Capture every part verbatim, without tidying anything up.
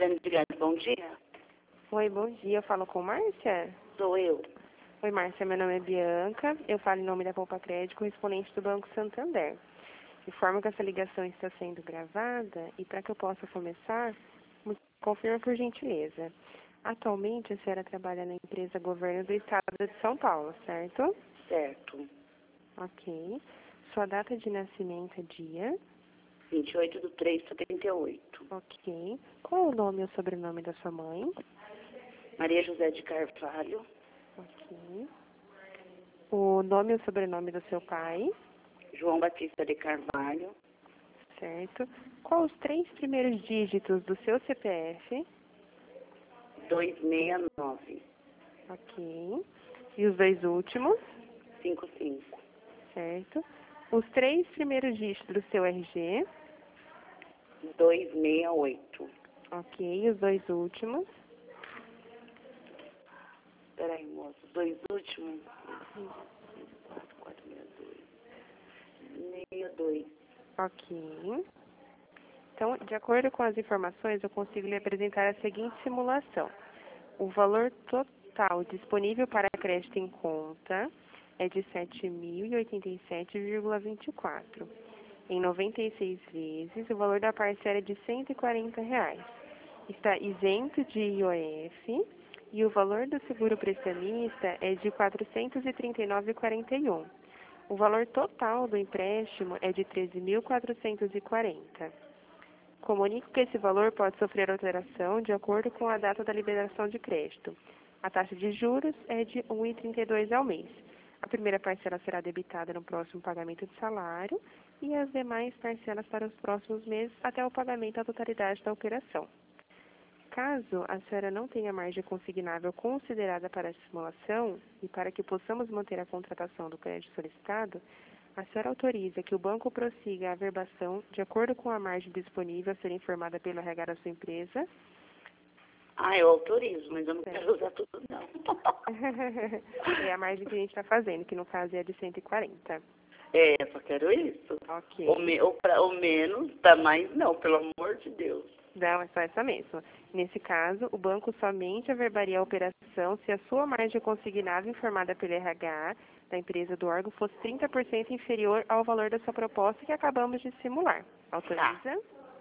Grande Grande, bom dia. Oi, bom dia. Eu falo com Márcia? Sou eu. Oi, Márcia. Meu nome é Bianca. Eu falo em nome da Poupa Crédito, correspondente do Banco Santander. Informo que essa ligação está sendo gravada e para que eu possa começar, me confirma por gentileza. Atualmente, a senhora trabalha na empresa Governo do Estado de São Paulo, certo? Certo. Ok. Sua data de nascimento é dia? vinte e oito de três de setenta e oito. Ok. Qual o nome e o sobrenome da sua mãe? Maria José de Carvalho. Ok. O nome e o sobrenome do seu pai? João Batista de Carvalho. Certo. Qual os três primeiros dígitos do seu C P F? duzentos e sessenta e nove. Ok. E os dois últimos? cinquenta e cinco. Certo. Os três primeiros dígitos do seu R G? duzentos e sessenta e oito. Ok. E os dois últimos? Espera aí, moço. Os dois últimos. quatro, quatro, seis, dois. sessenta e dois. Ok. Então, de acordo com as informações, eu consigo lhe apresentar a seguinte simulação. O valor total disponível para crédito em conta é de sete mil e oitenta e sete vírgula vinte e quatro. Em noventa e seis vezes, o valor da parcela é de cento e quarenta reais. Está isento de I O F e o valor do seguro prestamista é de quatrocentos e trinta e nove vírgula quarenta e um. O valor total do empréstimo é de treze mil quatrocentos e quarenta. Comunico que esse valor pode sofrer alteração de acordo com a data da liberação de crédito. A taxa de juros é de um vírgula trinta e dois ao mês. A primeira parcela será debitada no próximo pagamento de salário e as demais parcelas para os próximos meses até o pagamento da totalidade da operação. Caso a senhora não tenha margem consignável considerada para a simulação e para que possamos manter a contratação do crédito solicitado, a senhora autoriza que o banco prossiga a averbação de acordo com a margem disponível a ser informada pelo R H da sua empresa? Ah, eu autorizo, mas eu não Certo. quero usar tudo, não. É a margem que a gente está fazendo, que no caso é a de cento e quarenta. É, eu só quero isso. Ok. Ou, me, ou, pra, ou menos, tá mais não, pelo amor de Deus. Não, é só essa mesmo. Nesse caso, o banco somente averbaria a operação se a sua margem consignável informada pelo R H da empresa do órgão fosse trinta por cento inferior ao valor da sua proposta que acabamos de simular. Autoriza? Tá.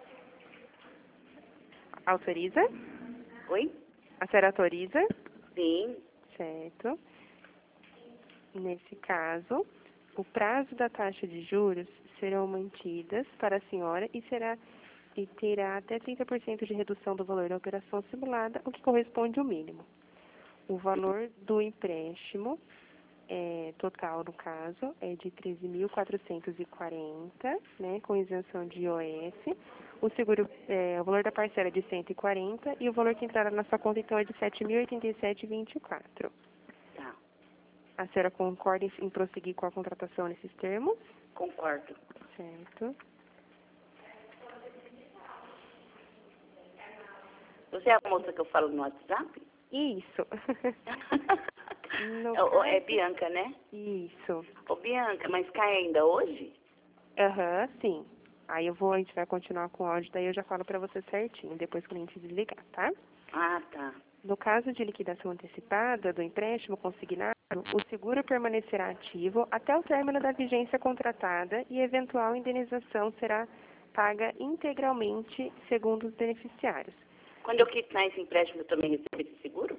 Autoriza? Oi? A senhora autoriza? Sim. Certo. Nesse caso, o prazo da taxa de juros serão mantidas para a senhora e será e terá até trinta por cento de redução do valor da operação simulada, o que corresponde ao mínimo. O valor do empréstimo é, total, no caso, é de treze mil quatrocentos e quarenta, né, com isenção de I O F. O seguro, é, o valor da parcela é de cento e quarenta e o valor que entrará na sua conta, então, é de sete mil e oitenta e sete vírgula vinte e quatro. Tá. A senhora concorda em, em prosseguir com a contratação nesses termos? Concordo. Certo. Você é a moça que eu falo no WhatsApp? Isso. No é, o- é caso- Bianca, né? Isso. Ô, Bianca, mas cai ainda hoje? Aham, sim. Aí eu vou, a gente vai continuar com o áudio, daí eu já falo pra você certinho, depois que a gente desligar, tá? Ah, tá. No caso de liquidação antecipada do empréstimo consignado, o seguro permanecerá ativo até o término da vigência contratada e eventual indenização será paga integralmente segundo os beneficiários. Quando eu quitar esse empréstimo, eu também recebo esse seguro?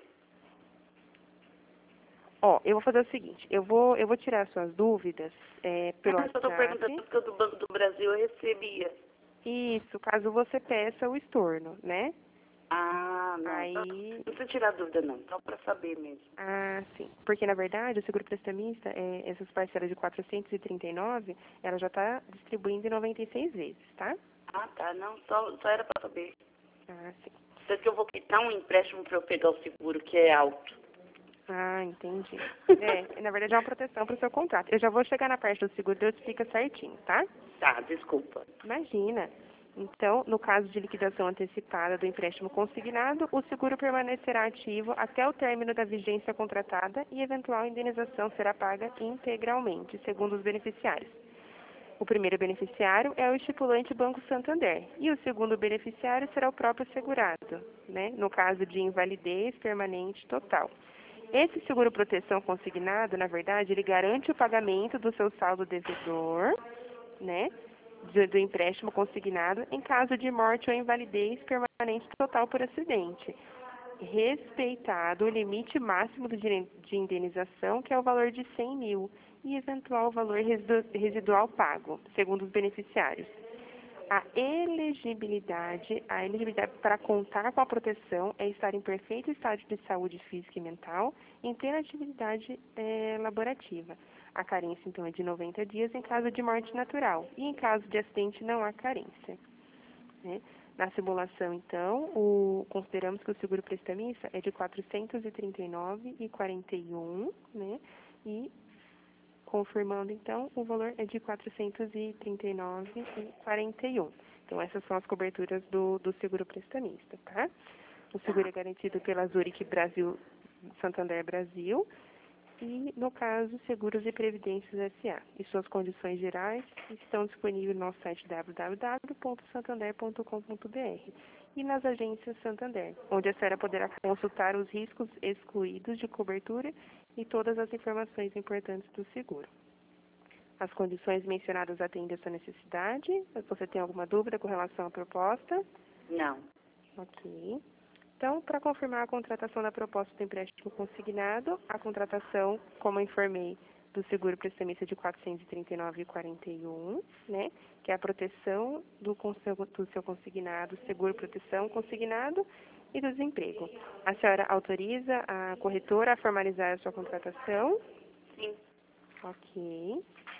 Ó, eu vou fazer o seguinte, eu vou, eu vou tirar suas dúvidas é, pelo Ah, eu só estou perguntando WhatsApp. porque o do Banco do Brasil eu recebia. Isso, caso você peça o estorno, né? Ah, não. Só, Aí, não precisa tirar dúvida, não. Só para saber mesmo. ah, sim. Porque, na verdade, o seguro prestamista, é, essas parcelas de quatrocentos e trinta e nove, ela já está distribuindo em noventa e seis vezes, tá? Ah, tá. Não, só, só era para saber. Ah, sim. Tanto que eu vou quitar um empréstimo para eu pegar o seguro, que é alto. Ah, entendi. É, na verdade é uma proteção para o seu contrato. Eu já vou chegar na parte do seguro, eu explico certinho, tá? Tá, desculpa. Imagina. Então, no caso de liquidação antecipada do empréstimo consignado, o seguro permanecerá ativo até o término da vigência contratada e eventual indenização será paga integralmente, segundo os beneficiários. O primeiro beneficiário é o estipulante Banco Santander e o segundo beneficiário será o próprio segurado, né, no caso de invalidez permanente total. Esse seguro-proteção consignado, na verdade, ele garante o pagamento do seu saldo devedor, né, do, do empréstimo consignado em caso de morte ou invalidez permanente total por acidente, respeitado o limite máximo de de indenização, que é o valor de cem mil, e eventual valor residu residual pago, segundo os beneficiários. A elegibilidade, a elegibilidade para contar com a proteção é estar em perfeito estado de saúde física e mental, em plena atividade eh, laborativa. A carência, então, é de noventa dias em caso de morte natural, e em caso de acidente não há carência, né? Na simulação, então, o, consideramos que o seguro prestamista é de quatrocentos e trinta e nove reais e quarenta e um centavos, né? E confirmando, então, o valor é de quatrocentos e trinta e nove reais e quarenta e um centavos. Então, essas são as coberturas do, do seguro prestamista, tá? O seguro é garantido pela Zurich Brasil, Santander Brasil, e, no caso, Seguros e Previdências S A E suas condições gerais estão disponíveis no nosso site w w w ponto santander ponto com ponto b r e nas agências Santander, onde a senhora poderá consultar os riscos excluídos de cobertura e todas as informações importantes do seguro. As condições mencionadas atendem a sua necessidade? Você tem alguma dúvida com relação à proposta? Não. Ok. Então, para confirmar a contratação da proposta do empréstimo consignado, a contratação, como eu informei, do seguro prestamista de quatrocentos e trinta e nove reais e quarenta e um centavos, né, que é a proteção do, do seu consignado, seguro proteção consignado e do desemprego. A senhora autoriza a corretora a formalizar a sua contratação? Sim. Ok.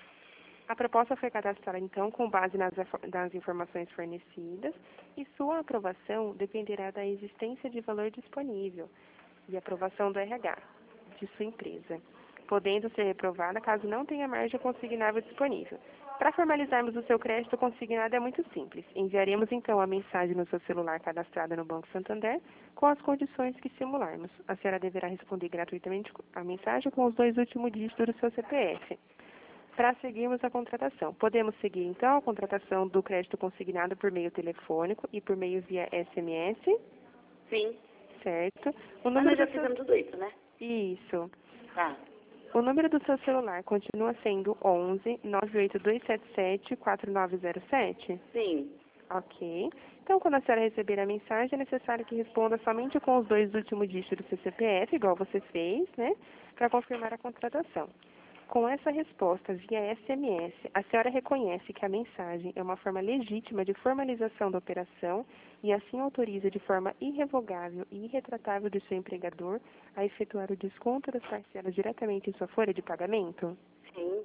A proposta foi cadastrada, então, com base nas, nas informações fornecidas e sua aprovação dependerá da existência de valor disponível e aprovação do R H de sua empresa, podendo ser reprovada caso não tenha margem consignável disponível. Para formalizarmos o seu crédito consignado é muito simples. Enviaremos, então, a mensagem no seu celular cadastrada no Banco Santander com as condições que simularmos. A senhora deverá responder gratuitamente a mensagem com os dois últimos dígitos do seu C P F. Para seguirmos a contratação. Podemos seguir, então, a contratação do crédito consignado por meio telefônico e por meio via S M S? Sim. Certo. O Mas número nós já do seu... fizemos tudo isso, né? Isso. Tá. O número do seu celular continua sendo onze, nove oito dois sete sete, quatro nove zero sete? Sim. Ok. Então, quando a senhora receber a mensagem, é necessário que responda somente com os dois últimos dígitos do seu C P F, igual você fez, né? Para confirmar a contratação. Com essa resposta via S M S, a senhora reconhece que a mensagem é uma forma legítima de formalização da operação e assim autoriza de forma irrevogável e irretratável do seu empregador a efetuar o desconto das parcelas diretamente em sua folha de pagamento? Sim.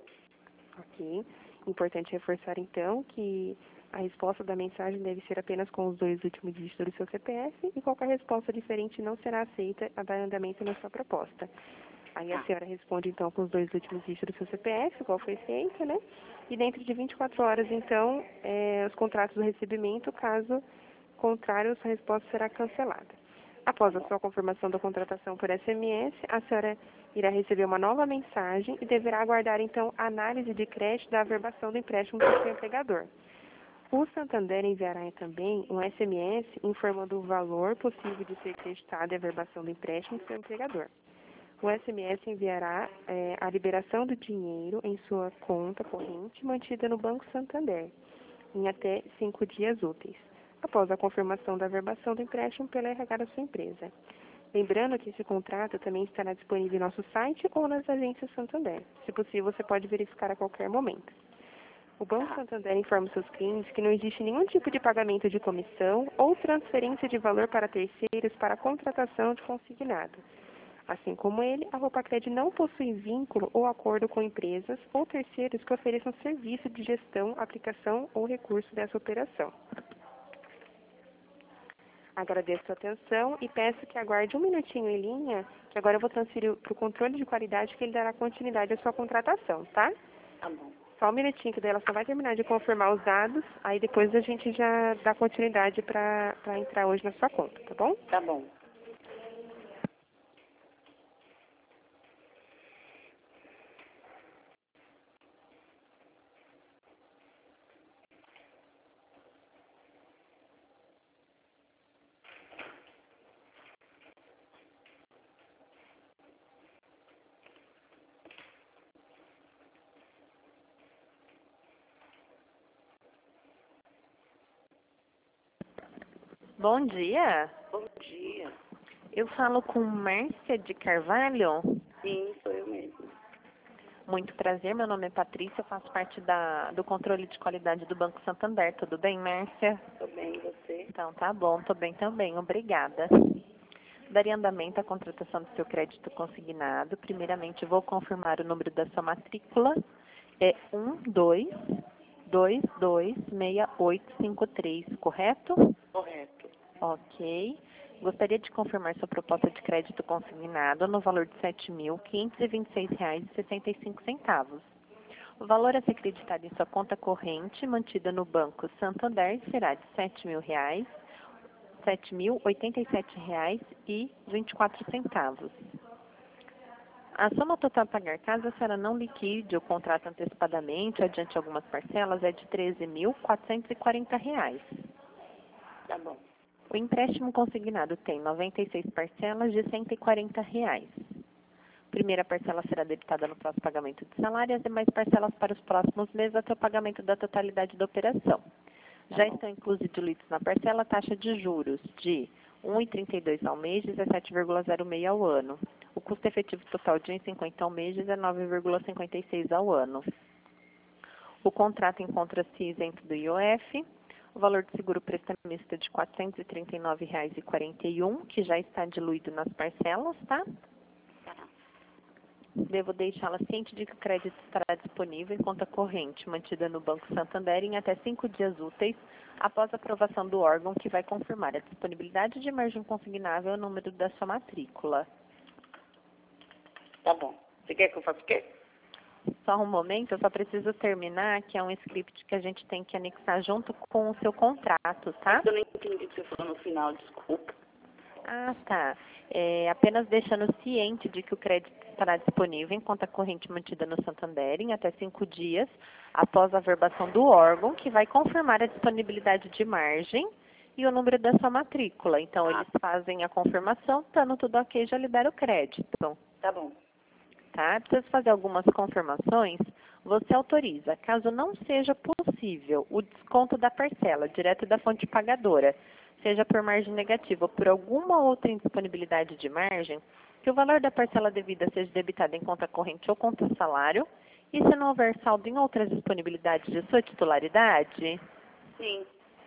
Ok. Importante reforçar, então, que a resposta da mensagem deve ser apenas com os dois últimos dígitos do seu C P F e qualquer resposta diferente não será aceita a dar andamento na sua proposta. Aí a senhora responde, então, com os dois últimos dígitos do seu C P F, igual foi feito, né? E dentro de vinte e quatro horas, então, é, os contratos do recebimento, caso contrário, sua resposta será cancelada. Após a sua confirmação da contratação por S M S, a senhora irá receber uma nova mensagem e deverá aguardar, então, a análise de crédito da averbação do empréstimo do seu empregador. O Santander enviará também um S M S informando o valor possível de ser creditado e a averbação do empréstimo do seu empregador. O S M S enviará é, a liberação do dinheiro em sua conta corrente mantida no Banco Santander, em até cinco dias úteis, após a confirmação da averbação do empréstimo pela R H da sua empresa. Lembrando que esse contrato também estará disponível em nosso site ou nas agências Santander. Se possível, você pode verificar a qualquer momento. O Banco Santander informa seus clientes que não existe nenhum tipo de pagamento de comissão ou transferência de valor para terceiros para a contratação de consignado. Assim como ele, a Ropacred não possui vínculo ou acordo com empresas ou terceiros que ofereçam serviço de gestão, aplicação ou recurso dessa operação. Agradeço a atenção e peço que aguarde um minutinho em linha, que agora eu vou transferir para o controle de qualidade, que ele dará continuidade à sua contratação, tá? Tá bom. Só um minutinho, que daí ela só vai terminar de confirmar os dados, aí depois a gente já dá continuidade para entrar hoje na sua conta, tá bom? Tá bom. Bom dia. Bom dia. Eu falo com Márcia de Carvalho. Sim, sou eu mesmo. Muito prazer, meu nome é Patrícia, eu faço parte da, do controle de qualidade do Banco Santander. Tudo bem, Márcia? Tô bem, e você? Então, tá bom, tô bem também, obrigada. Daria andamento à contratação do seu crédito consignado. Primeiramente, vou confirmar o número da sua matrícula. É um dois dois dois seis oito cinco três, correto? Correto. Ok. Gostaria de confirmar sua proposta de crédito consignado no valor de sete mil quinhentos e vinte e seis reais e sessenta e cinco centavos. O valor a ser creditado em sua conta corrente, mantida no Banco Santander, será de sete mil reais, sete mil oitenta e sete reais e vinte e quatro centavos. A soma total a pagar caso a senhora não liquide o contrato antecipadamente ou adiante algumas parcelas é de treze mil quatrocentos e quarenta reais. Tá bom. O empréstimo consignado tem noventa e seis parcelas de cento e quarenta reais. Primeira parcela será debitada no próximo pagamento de salário e as demais parcelas para os próximos meses até o pagamento da totalidade da operação. Já estão inclusos e diluídos na parcela a taxa de juros de um vírgula trinta e dois ao mês, dezessete vírgula zero seis ao ano. O custo efetivo total de um vírgula cinquenta ao mês, dezenove vírgula cinquenta e seis ao ano. O contrato encontra-se isento do I O F. O valor de seguro prestamista é de quatrocentos e trinta e nove reais e quarenta e um, que já está diluído nas parcelas, tá? Tá. Devo deixá-la ciente de que o crédito estará disponível em conta corrente, mantida no Banco Santander em até cinco dias úteis após a aprovação do órgão que vai confirmar a disponibilidade de margem consignável e o número da sua matrícula. Tá bom. Você quer que eu faça o quê? Só um momento, eu só preciso terminar, que é um script que a gente tem que anexar junto com o seu contrato, tá? Eu não entendi o que você falou no final, desculpa. Ah, tá. É, apenas deixando ciente de que o crédito estará disponível em conta corrente mantida no Santander em até cinco dias após a averbação do órgão, que vai confirmar a disponibilidade de margem e o número da sua matrícula. Então, Ah. eles fazem a confirmação, estando tudo ok, já libera o crédito. Tá bom. Tá? Preciso fazer algumas confirmações. Você autoriza, caso não seja possível, o desconto da parcela direto da fonte pagadora, seja por margem negativa ou por alguma outra indisponibilidade de margem, que o valor da parcela devida seja debitado em conta corrente ou conta salário, e se não houver saldo em outras disponibilidades de sua titularidade? Sim.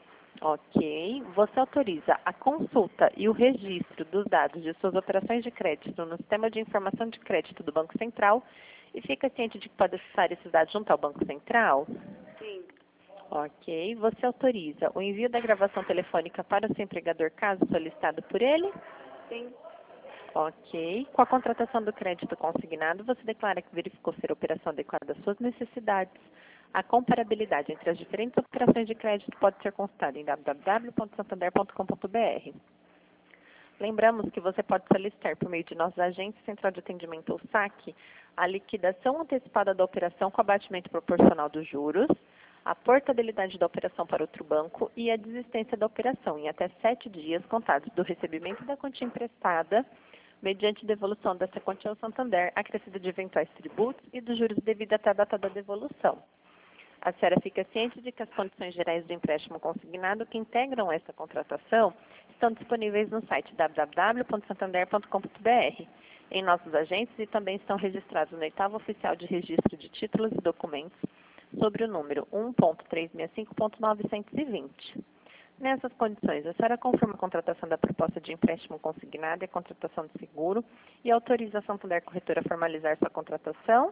Ok. Você autoriza a consulta e o registro dos dados de suas operações de crédito no Sistema de Informação de Crédito do Banco Central e fica ciente de que pode acessar esses dados junto ao Banco Central? Sim. Ok. Você autoriza o envio da gravação telefônica para o seu empregador caso solicitado por ele? Sim. Ok. Com a contratação do crédito consignado, você declara que verificou ser a operação adequada às suas necessidades. A comparabilidade entre as diferentes operações de crédito pode ser consultada em w w w ponto santander ponto com ponto b r. Lembramos que você pode solicitar, por meio de nossos agentes, Central de Atendimento ou saque, a liquidação antecipada da operação com abatimento proporcional dos juros, a portabilidade da operação para outro banco e a desistência da operação em até sete dias contados do recebimento da quantia emprestada, mediante devolução dessa quantia ao Santander, acrescida de eventuais tributos e dos juros devidos até a data da devolução. A senhora fica ciente de que as condições gerais do empréstimo consignado que integram essa contratação estão disponíveis no site w w w ponto santander ponto com ponto b r, em nossos agentes e também estão registrados no oitavo oficial de registro de títulos e documentos sobre o número um ponto trezentos e sessenta e cinco ponto novecentos e vinte. Nessas condições, a senhora confirma a contratação da proposta de empréstimo consignado e a contratação de seguro e autoriza a Santander Corretora a formalizar sua contratação?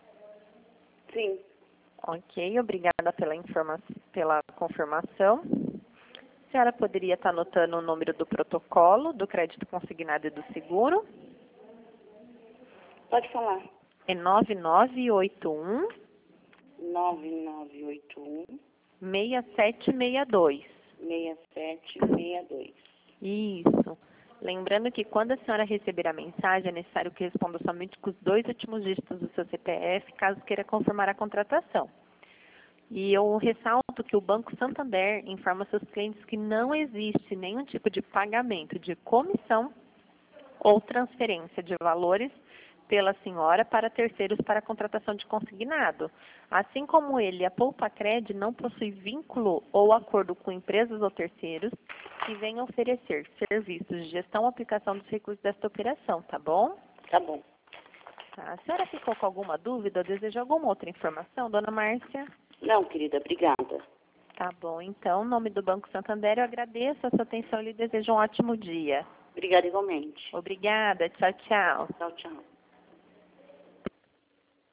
Sim. Ok, obrigada pela, informa pela confirmação. A senhora poderia estar anotando o número do protocolo, do crédito consignado e do seguro? Pode falar. É nove nove oito um, nove nove oito um, seis sete seis dois. seis sete seis dois. Isso. Lembrando que quando a senhora receber a mensagem, é necessário que responda somente com os dois últimos dígitos do seu C P F, caso queira confirmar a contratação. E eu ressalto que o Banco Santander informa seus clientes que não existe nenhum tipo de pagamento de comissão ou transferência de valores pela senhora para terceiros para a contratação de consignado. Assim como ele, a Poupa Cred não possui vínculo ou acordo com empresas ou terceiros que venha oferecer serviços de gestão ou aplicação dos recursos desta operação, tá bom? Tá bom. Tá. A senhora ficou com alguma dúvida ou deseja alguma outra informação, dona Márcia? Não, querida, obrigada. Tá bom, então, em nome do Banco Santander, eu agradeço a sua atenção e lhe desejo um ótimo dia. Obrigada igualmente. Obrigada, tchau, tchau. Tchau, tchau.